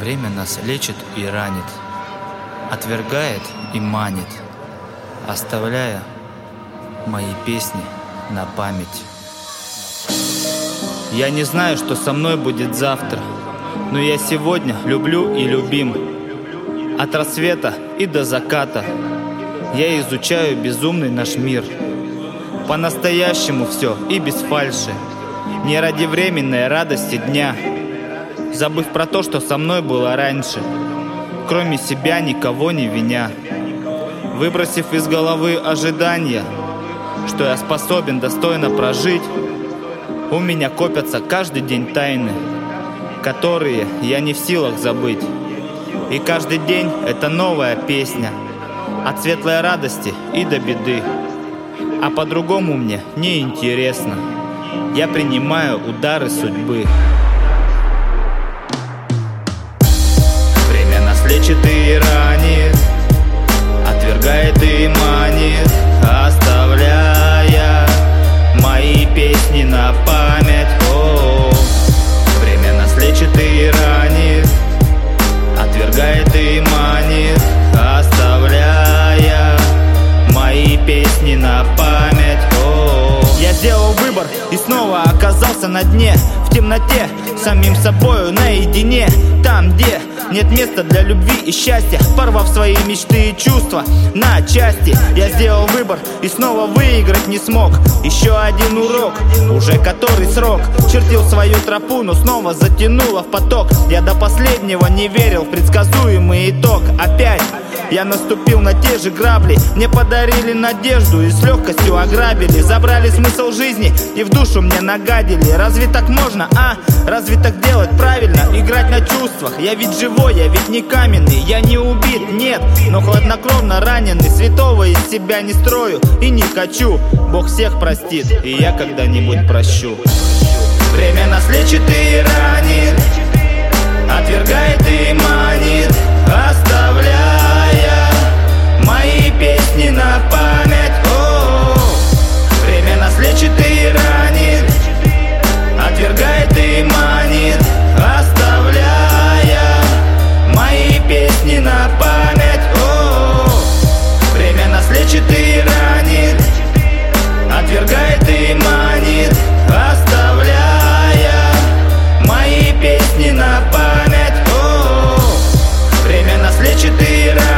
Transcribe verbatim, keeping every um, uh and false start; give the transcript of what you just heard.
Время нас лечит и ранит, отвергает и манит, оставляя мои песни на память. Я не знаю, что со мной будет завтра, но я сегодня люблю и любим. От рассвета и до заката я изучаю безумный наш мир. По-настоящему все и без фальши, не ради временной радости дня, забыв про то, что со мной было раньше, кроме себя никого не виня. Выбросив из головы ожидания, что я способен достойно прожить, у меня копятся каждый день тайны, которые я не в силах забыть. И каждый день это новая песня, от светлой радости и до беды. А по-другому мне не интересно, я принимаю удары судьбы. Время нас лечит и ранит, отвергает и манит, оставляя мои песни на память. О, время нас лечит и ранит, отвергает и манит, оставляя мои песни на память. О, я сделал выбор и снова оказался на дне, в темноте, самим собою наедине. Там, где нет места для любви и счастья, порвав свои мечты и чувства на части, я сделал выбор и снова выиграть не смог. Еще один урок, уже который срок. Чертил свою тропу, но снова затянуло в поток. Я до последнего не верил в предсказуемый итог. Опять я наступил на те же грабли, мне подарили надежду и с легкостью ограбили. Забрали смысл жизни и в душу мне нагадили. Разве так можно, а? Разве так делать правильно? Играть на чувствах, я ведь живой, я ведь не каменный. Я не убит, нет, но хладнокровно раненый. Святого из себя не строю и не хочу. Бог всех простит, и я когда-нибудь прощу. Время нас лечит и ранит, отвергает и манит, оставляя мои песни на память. О, время нас лечит и ранит, отвергает и манит, оставляя мои песни на память. О, время нас лечит и ранит, отвергает и манит, оставляя мои песни на память. О, время нас лечит и ранит.